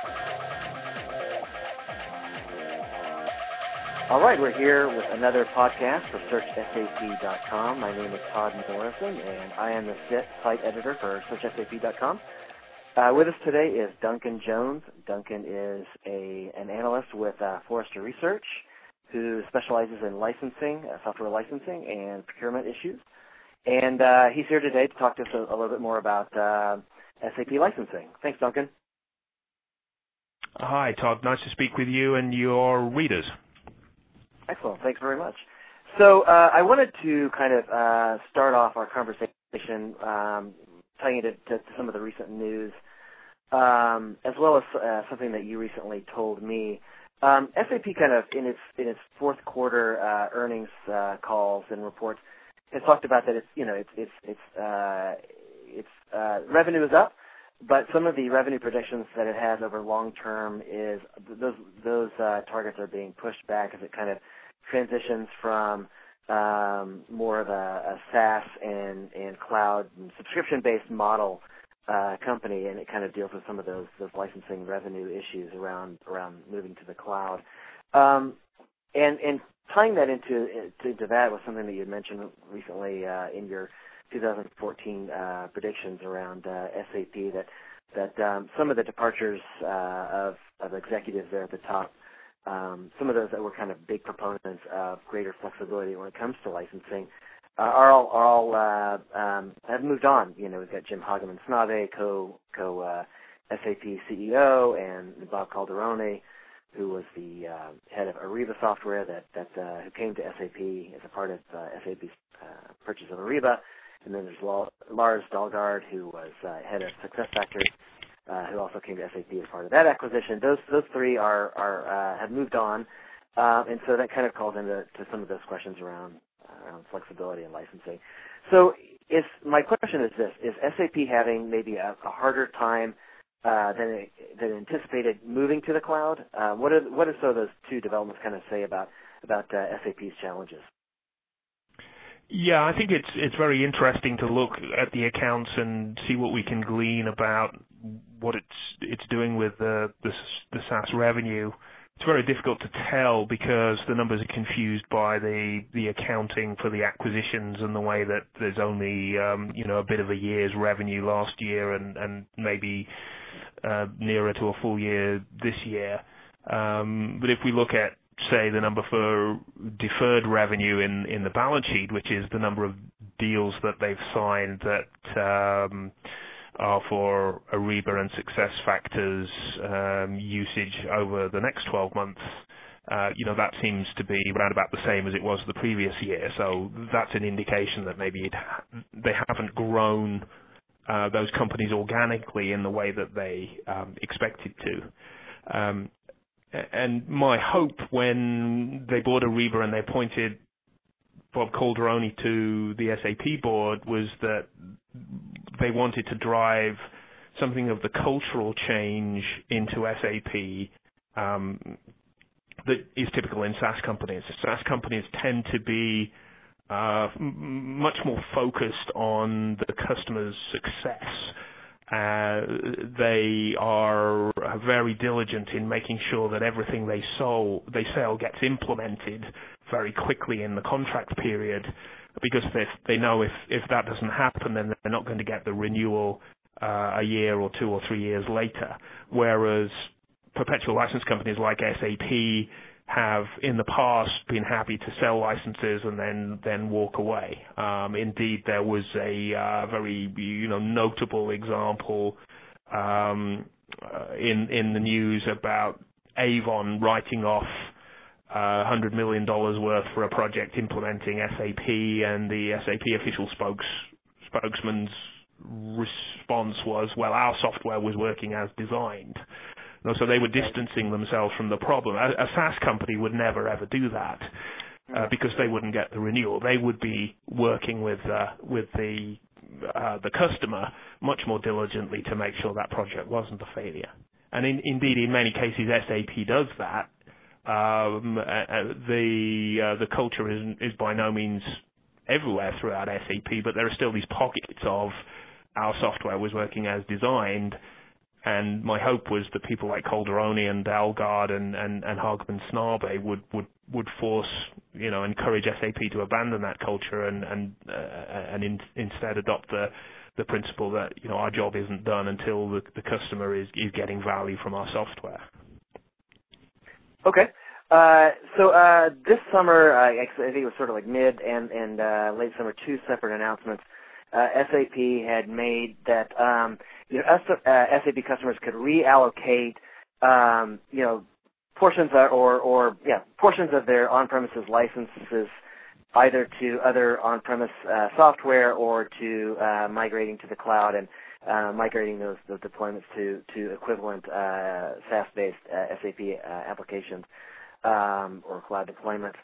All right, we're here with another podcast for SearchSAP.com. My name is Todd Morrison, and I am the site editor for SearchSAP.com. With us today is Duncan Jones. Duncan is an analyst with Forrester Research who specializes in licensing, software licensing, and procurement issues. And he's here today to talk to us a little bit more about SAP licensing. Thanks, Duncan. Hi, Todd. Nice to speak with you and your readers. Excellent. Thanks very much. So I wanted to kind of start off our conversation tying it to some of the recent news, as well as something that you recently told me. SAP kind of in its fourth quarter earnings calls and reports has talked about that its revenue is up, but some of the revenue projections that it has over long term is those targets are being pushed back as it kind of transitions from more of a SaaS and cloud and subscription-based model company, and it kind of deals with some of those licensing revenue issues around moving to the cloud. And tying that into that was something that you had mentioned recently in your 2014 predictions around SAP that some of the departures of executives there at the top, some of those that were kind of big proponents of greater flexibility when it comes to licensing, are all have moved on. You know, we've got Jim Hagemann Snabe, SAP CEO, and Bob Calderone, who was the head of Ariba Software who came to SAP as a part of SAP's purchase of Ariba. And then there's Lars Dalgaard, who was head of SuccessFactors, who also came to SAP as part of that acquisition. Those three have moved on, and so that kind of calls into some of those questions around flexibility and licensing. So my question is this: is SAP having maybe a harder time than anticipated moving to the cloud? What do some of those two developments kind of say about SAP's challenges? Yeah, I think it's very interesting to look at the accounts and see what we can glean about what it's doing with the SaaS revenue. It's very difficult to tell because the numbers are confused by the accounting for the acquisitions and the way that there's only a bit of a year's revenue last year and maybe nearer to a full year this year. But if we look at, say, the number for deferred revenue in the balance sheet, which is the number of deals that they've signed that are for Ariba and SuccessFactors usage over the next 12 months, that seems to be around about the same as it was the previous year. So that's an indication that maybe they haven't grown those companies organically in the way that they expected to. And my hope when they bought Ariba and they appointed Bob Calderone to the SAP board was that they wanted to drive something of the cultural change into SAP that is typical in SaaS companies. SaaS companies tend to be much more focused on the customer's success. They are very diligent in making sure that everything they sell gets implemented very quickly in the contract period, because they know if that doesn't happen, then they're not going to get the renewal a year or 2 or 3 years later. Whereas perpetual license companies like SAP have in the past been happy to sell licenses and then walk away. Indeed, there was a very notable example in the news about Avon writing off $100 million worth for a project implementing SAP, and the SAP official spokesman's response was, well, our software was working as designed. So they were distancing themselves from the problem. A SaaS company would never ever do that because they wouldn't get the renewal. They would be working with the customer much more diligently to make sure that project wasn't a failure. And indeed, in many cases, SAP does that. The culture is by no means everywhere throughout SAP, but there are still these pockets of our software was working as designed. And my hope was that people like Calderoni and Dalgaard and Hagman Snabe would force, encourage SAP to abandon that culture and instead adopt the principle that, our job isn't done until the customer is getting value from our software. Okay. So this summer, I think it was sort of like mid and late summer, two separate announcements. SAP had made that SAP customers could reallocate portions portions of their on-premises licenses either to other on-premise software or to migrating to the cloud and migrating those deployments to equivalent SaaS-based SAP applications or cloud deployments.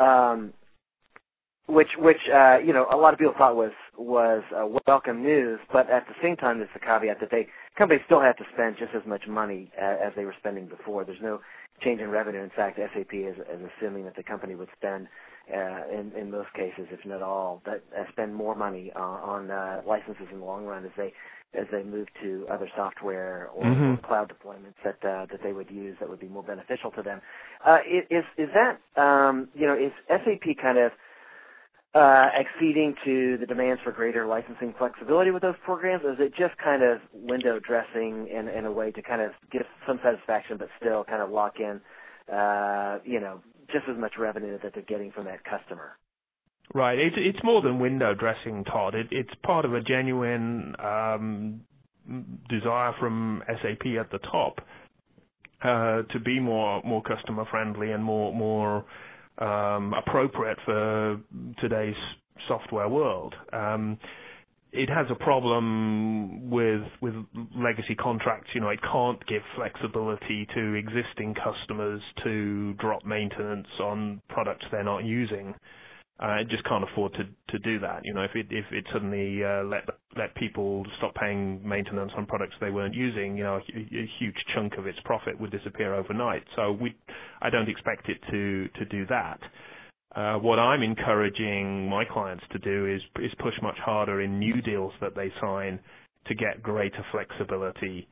Which a lot of people thought was welcome news, but at the same time, there's the caveat that companies still have to spend just as much money as they were spending before. There's no change in revenue. In fact, SAP is assuming that the company would spend, in most cases, if not all, spend more money on licenses in the long run as they move to other software or cloud deployments that they would use that would be more beneficial to them. Is that is SAP kind of acceding to the demands for greater licensing flexibility with those programs, or is it just kind of window dressing in a way to kind of give some satisfaction but still kind of lock in, just as much revenue that they're getting from that customer? Right. It's more than window dressing, Todd. It's part of a genuine desire from SAP at the top to be more customer friendly and more appropriate for today's software world. It has a problem with legacy contracts. It can't give flexibility to existing customers to drop maintenance on products they're not using. It just can't afford to do that. If it suddenly let people stop paying maintenance on products they weren't using, a huge chunk of its profit would disappear overnight. So I don't expect it to do that. What I'm encouraging my clients to do is push much harder in new deals that they sign to get greater flexibility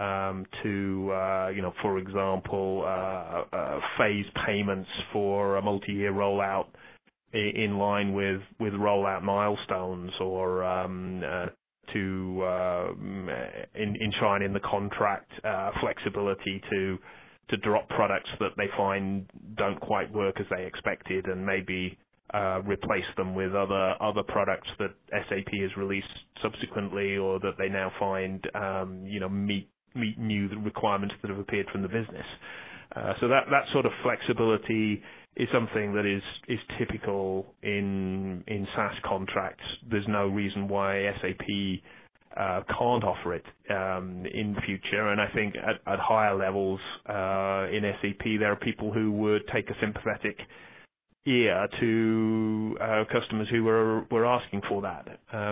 to, for example, phase payments for a multi-year rollout in line with rollout milestones, or to enshrine in the contract flexibility to drop products that they find don't quite work as they expected, and maybe replace them with other products that SAP has released subsequently, or that they now find meet new requirements that have appeared from the business. So that sort of flexibility is something that is typical in SaaS contracts. There's no reason why SAP can't offer it in the future. And I think at higher levels in SAP, there are people who would take a sympathetic ear to customers who were asking for that.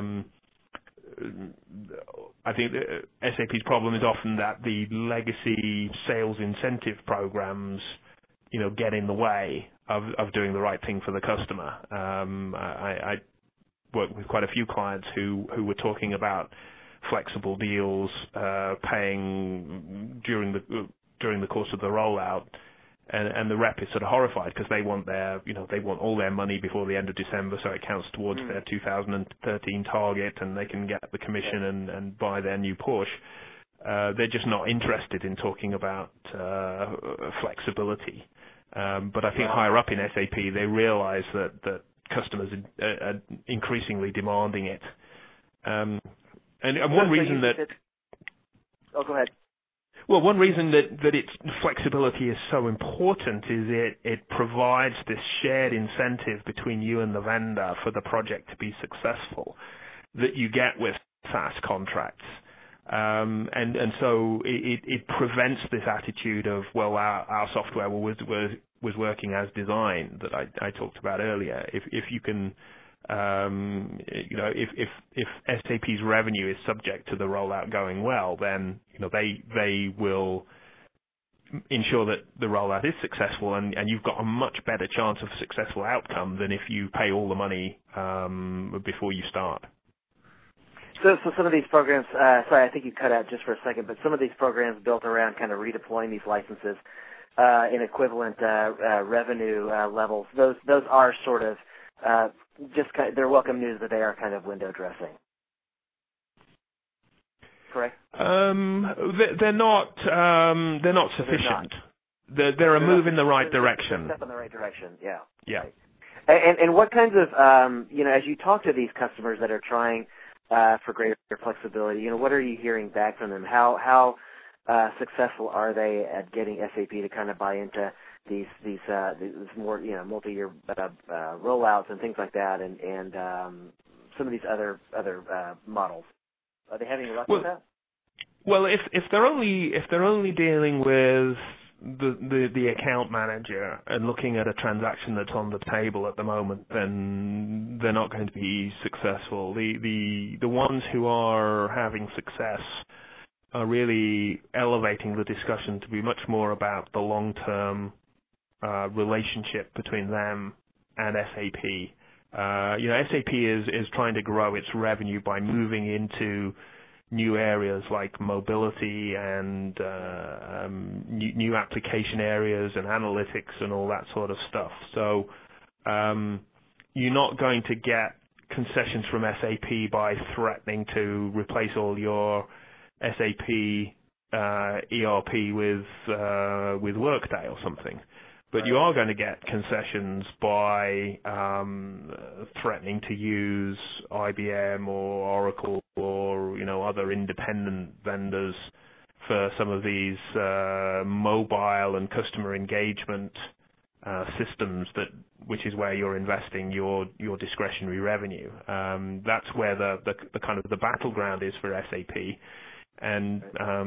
I think SAP's problem is often that the legacy sales incentive programs, get in the way of doing the right thing for the customer. I work with quite a few clients who were talking about flexible deals, paying during the course of the rollout, and the rep is sort of horrified because they want they want all their money before the end of December, so it counts towards their 2013 target, and they can get the commission and buy their new Porsche. They're just not interested in talking about flexibility. But I think higher up in SAP, they realize that customers are increasingly demanding it. And one reason that... Oh, go ahead. Well, one reason that its flexibility is so important is it provides this shared incentive between you and the vendor for the project to be successful that you get with SaaS contracts. And so it prevents this attitude of, well, our software was working as designed that I talked about earlier. If you can, if SAP's revenue is subject to the rollout going well, then they will ensure that the rollout is successful, and you've got a much better chance of successful outcome than if you pay all the money before you start. So some of these programs, sorry, I think you cut out just for a second, but some of these programs built around kind of redeploying these licenses in equivalent revenue levels, those are sort of they're welcome news that they are kind of window dressing. Correct? They're not sufficient. They're a move in the right direction. Step in the right direction, yeah. Yeah. Right. And what kinds of, as you talk to these customers that are trying for greater flexibility, what are you hearing back from them? How successful are they at getting SAP to kind of buy into these more multi-year rollouts and things like that, and some of these other models? Are they having luck with that? Well, if they're only dealing with the account manager and looking at a transaction that's on the table at the moment, then they're not going to be successful. The ones who are having success are really elevating the discussion to be much more about the long-term relationship between them and SAP. SAP is trying to grow its revenue by moving into new areas like mobility and new application areas and analytics and all that sort of stuff. So you're not going to get concessions from SAP by threatening to replace all your SAP ERP with Workday or something. But you are going to get concessions by threatening to use IBM or Oracle or other independent vendors for some of these mobile and customer engagement systems, which is where you're investing your discretionary revenue. That's where the kind of the battleground is for SAP. And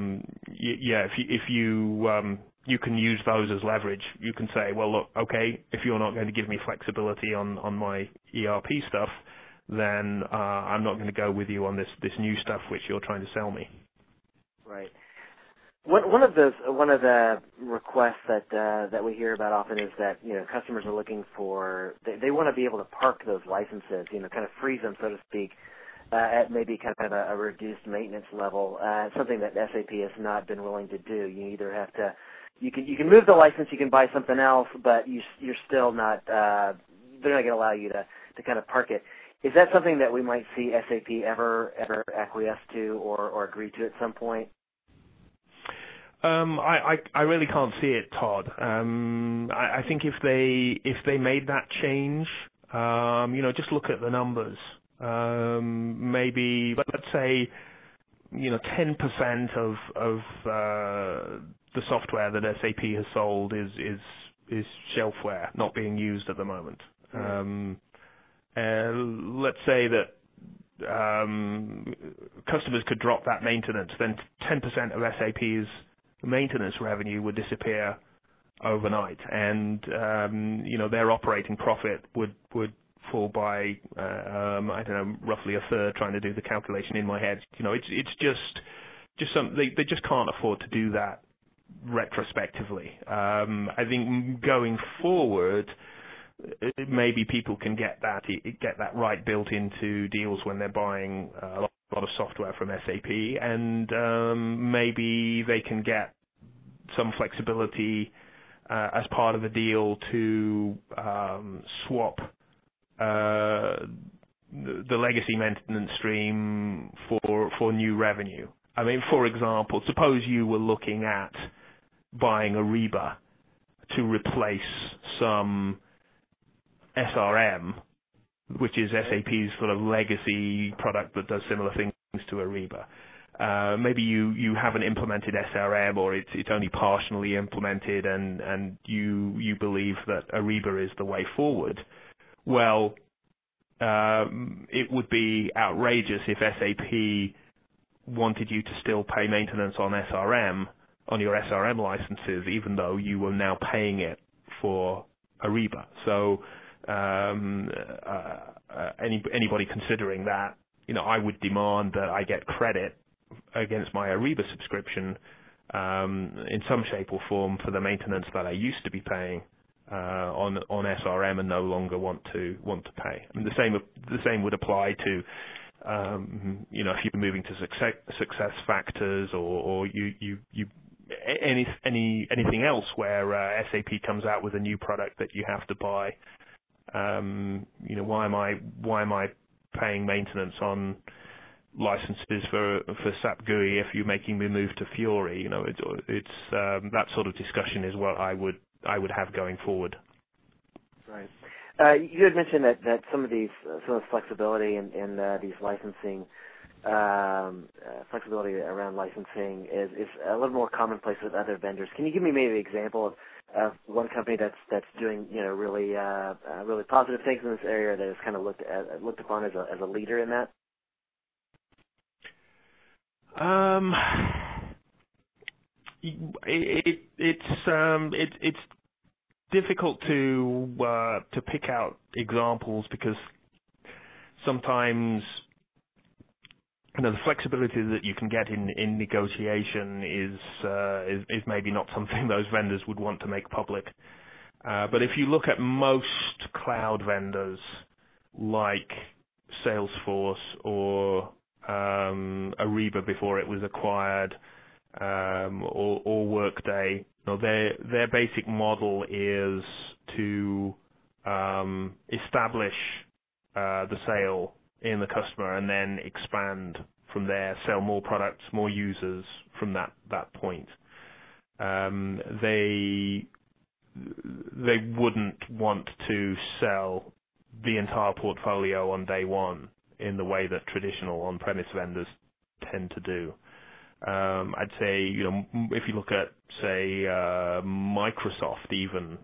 if you can use those as leverage. You can say, well, look, okay, if you're not going to give me flexibility on my ERP stuff, then I'm not going to go with you on this new stuff which you're trying to sell me. Right. One of the requests that we hear about often is that customers are looking for they want to be able to park those licenses, kind of freeze them, so to speak, at maybe kind of a reduced maintenance level. Something that SAP has not been willing to do. You either have to you can move the license, you can buy something else, but you're still not they're not going to allow you to kind of park it. Is that something that we might see SAP ever acquiesce to or agree to at some point? I really can't see it, Todd. I think if they made that change, just look at the numbers. Maybe let's say 10% of the software that SAP has sold is shelfware, not being used at the moment. Let's say that customers could drop that maintenance, then 10% of SAP's maintenance revenue would disappear overnight, and their operating profit would fall by I don't know, roughly a third. Trying to do the calculation in my head, it's just something they just can't afford to do that retrospectively. I think going forward, maybe people can get that right built into deals when they're buying a lot of software from SAP, and maybe they can get some flexibility as part of a deal to swap the legacy maintenance stream for new revenue. I mean, for example, suppose you were looking at buying Ariba to replace some SRM, which is SAP's sort of legacy product that does similar things to Ariba. Maybe you haven't implemented SRM, or it's only partially implemented, and you believe that Ariba is the way forward. Well, it would be outrageous if SAP wanted you to still pay maintenance on your SRM licenses, even though you were now paying it for Ariba. So anybody considering that, I would demand that I get credit against my Ariba subscription in some shape or form for the maintenance that I used to be paying on SRM and no longer want to pay. I mean, the same would apply to if you're moving to success factors or anything else where SAP comes out with a new product that you have to buy. Why am I paying maintenance on licenses for SAP GUI if you're making me move to Fiori? It's that sort of discussion is what I would have going forward. Right. You had mentioned that some of the flexibility in these licensing, flexibility around licensing is a little more commonplace with other vendors. Can you give me maybe an example of one company that's doing really positive things in this area that is kind of looked upon as a leader in that? It's difficult to pick out examples because sometimes the flexibility that you can get in negotiation is maybe not something those vendors would want to make public. But if you look at most cloud vendors like Salesforce or Ariba before it was acquired, or Workday, their basic model is to establish the sale in the customer and then expand from there, sell more products, more users from that point. They wouldn't want to sell the entire portfolio on day one in the way that traditional on-premise vendors tend to do. I'd say, if you look at, say, Microsoft even,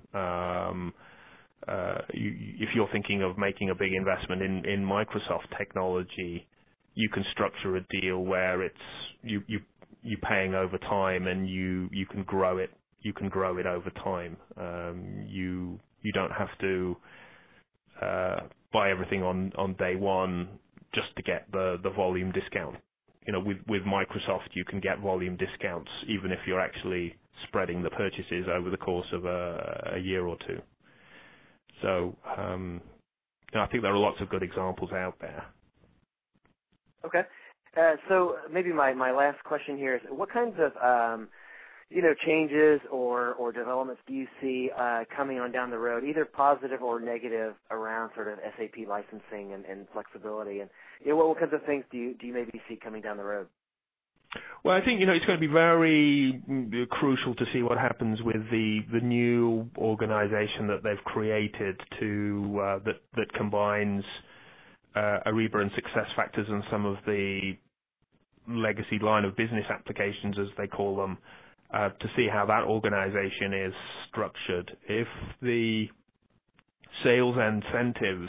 if you're thinking of making a big investment in Microsoft technology, you can structure a deal where it's you paying over time and you can grow it. You can grow it over time. You don't have to buy everything on day one just to get the volume discount. With Microsoft, you can get volume discounts even if you're actually spreading the purchases over the course of a year or two. So I think there are lots of good examples out there. Okay. So maybe my last question here is, what kinds of changes or developments do you see coming on down the road, either positive or negative, around sort of SAP licensing and flexibility? And what kinds of things do you maybe see coming down the road? Well, I think it's going to be very crucial to see what happens with the new organization that they've created that combines Ariba and SuccessFactors and some of the legacy line of business applications, as they call them, to see how that organization is structured. If the sales incentives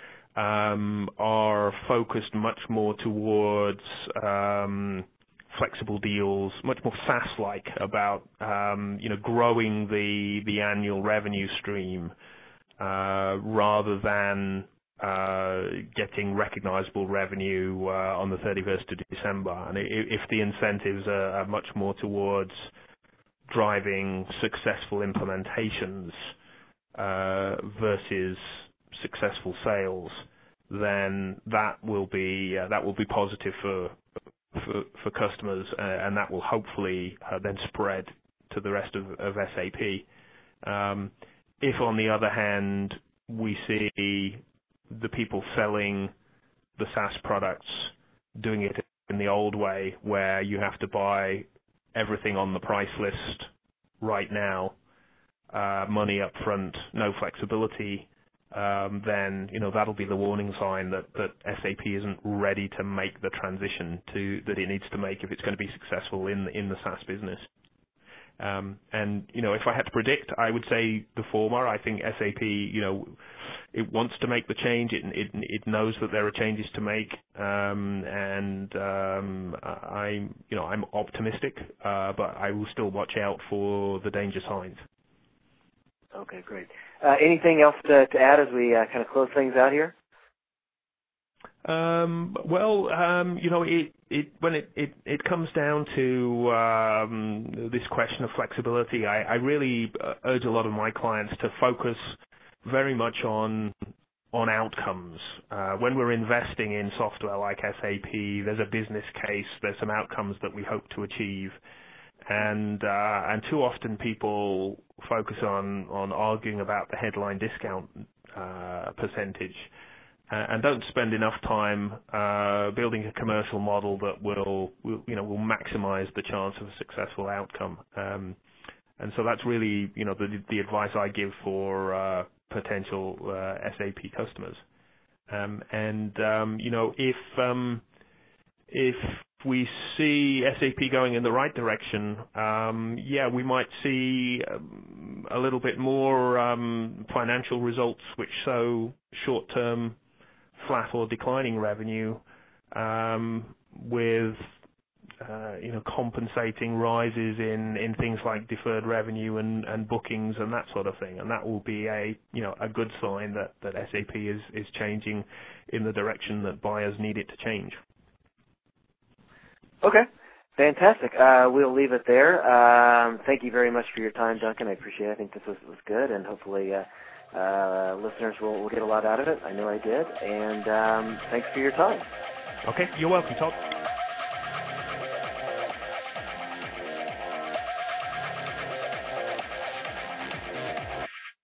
are focused much more towards flexible deals, much more SaaS-like, about growing the annual revenue stream rather than getting recognizable revenue on the 31st of December. And if the incentives are much more towards driving successful implementations versus successful sales, then that will be positive for customers, and that will hopefully then spread to the rest of SAP. If, on the other hand, we see the people selling the SaaS products doing it in the old way, where you have to buy everything on the price list right now, money up front, no flexibility, then that'll be the warning sign that SAP isn't ready to make the transition that it needs to make if it's going to be successful in the SaaS business. And if I had to predict, I would say the former. I think SAP, it wants to make the change. It knows that there are changes to make, and I'm optimistic, but I will still watch out for the danger signs. Okay, great. Anything else to add as we kind of close things out here? Well, when it comes down to this question of flexibility, I really urge a lot of my clients to focus very much on on outcomes. When we're investing in software like SAP, there's a business case, there's some outcomes that we hope to achieve, and too often people focus on arguing about the headline discount percentage, and don't spend enough time building a commercial model that will maximize the chance of a successful outcome. And so that's really the advice I give for potential SAP customers. If we see SAP going in the right direction, we might see a little bit more financial results which show short-term flat or declining revenue with compensating rises in things like deferred revenue and bookings and that sort of thing, and that will be a good sign that SAP is changing in the direction that buyers need it to change. Okay, fantastic. We'll leave it there. Thank you very much for your time, Duncan. I appreciate it. I think this was good, and hopefully listeners will get a lot out of it. I know I did, and thanks for your time. Okay, you're welcome, Todd.